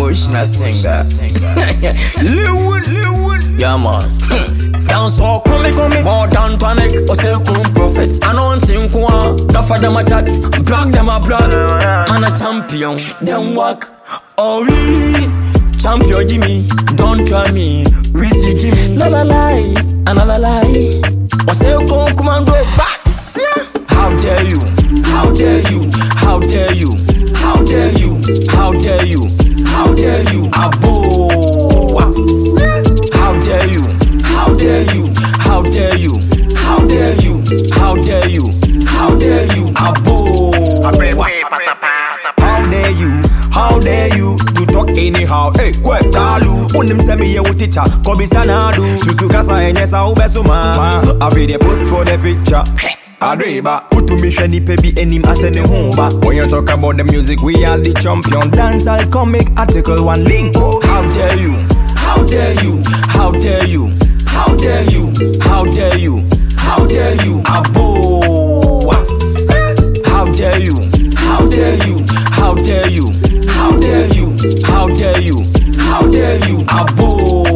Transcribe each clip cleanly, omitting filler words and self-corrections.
emotional singer. Lewin, yeah man. Dance all comic, more than panic. Or say come prophets. I don't think one. Enough of them a chat, block them a block. Man a champion, them walk. Oh really? Champion Jimmy, don't try me. Rizzy Jimmy, la la lie, another lie. Or say come and go back. How dare you? How dare you? How dare you? How dare you? How dare you? How dare you? Abo. How dare you? How dare you? How dare you? How dare you? How dare you? How dare you? Abo. How dare you? How dare you? You talk anyhow. Hey, kwetalu. Unim semi ye teacher. Kobi sanadu. Chusu kasa enyesa ubesuma. I read the post for the picture. Adreba, put to me sheni pebi enim asene humba. When you talk about the music, we are the champion. Dance I'll comic article 1 link. How dare you? How dare you? How dare you? How dare you? How dare you? How dare you? Abo. How dare you? How dare you? How dare you? How dare you? How dare you? How dare you? Abo.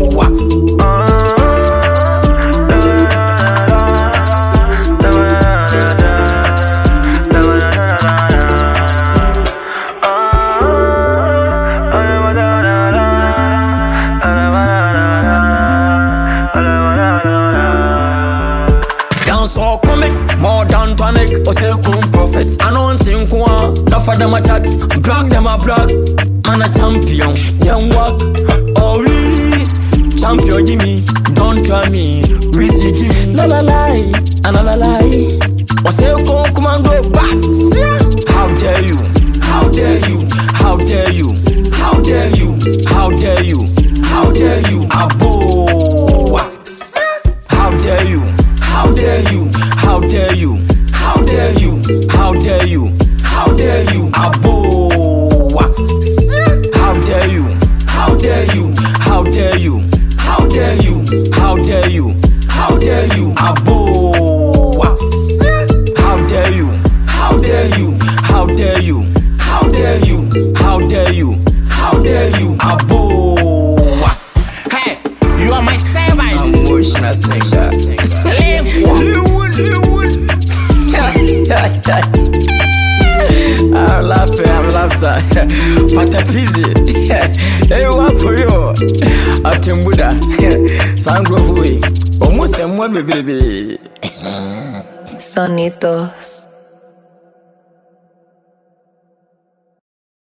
So comic, more than panic. Or say come prophets. I don't think one. Enough of them a chat, block them a block. Man a champion, them walk. Oh really? Champion Jimmy, don't try me. Rizzy Jimmy, la la lie, another lie. Or say come and go back. How dare you? How dare you? How dare you? How dare you? How dare you? How dare you? Abo. How dare you? How dare you? How dare you? How dare you? How dare you? How dare you? Abo. How dare you? How dare you? How dare you? How dare you? How dare you? How dare you? Abo. How dare you? How dare you? How dare you? How dare you? How dare you? How dare you? Abo. Hey, you are my servant. Emotional singer. I'm laughing. But I'm busy. Everyone for you. I can Buddha. Sangrove. Almost a baby. Sonito.